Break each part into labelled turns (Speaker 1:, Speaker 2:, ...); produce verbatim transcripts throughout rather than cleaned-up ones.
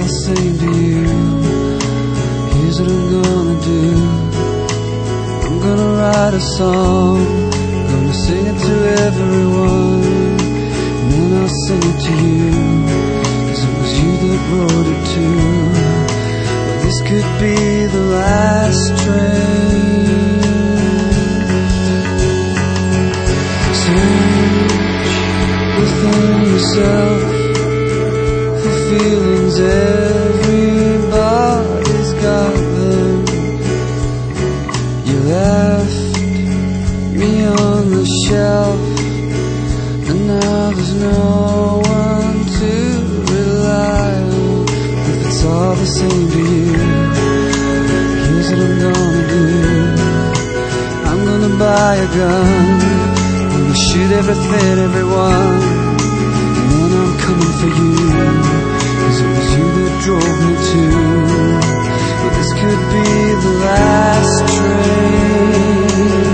Speaker 1: the same to you. Here's what I'm gonna do. I'm gonna write a song, gonna sing it to everyone, and then I'll sing it to you, 'cause it was you that wrote it too. Well, this could be the last train. Search within yourself for feelings, everybody's got them. You left me on the shelf, and now there's no one to rely on. If it's all the same to you, here's what I'm gonna do. I'm gonna buy a gun, gonna shoot everything, everyone, and then I'm coming for you, 'cause it was you that drove me to. But this could be the last train.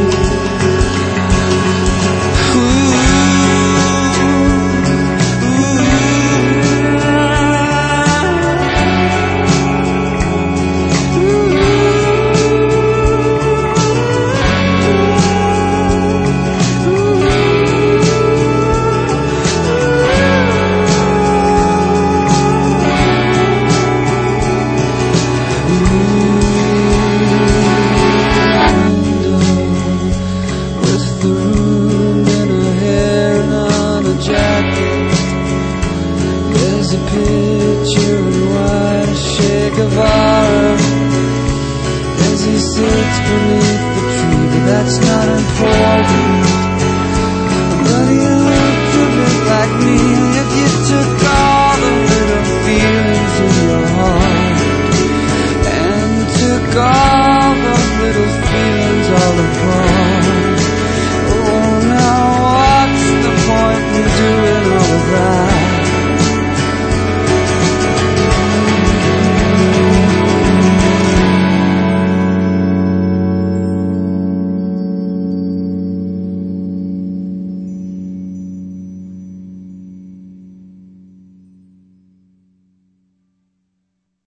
Speaker 1: There's a picture in white, Che Guevara, as he sits beneath the tree, but that's not important. But he looked a bit like me.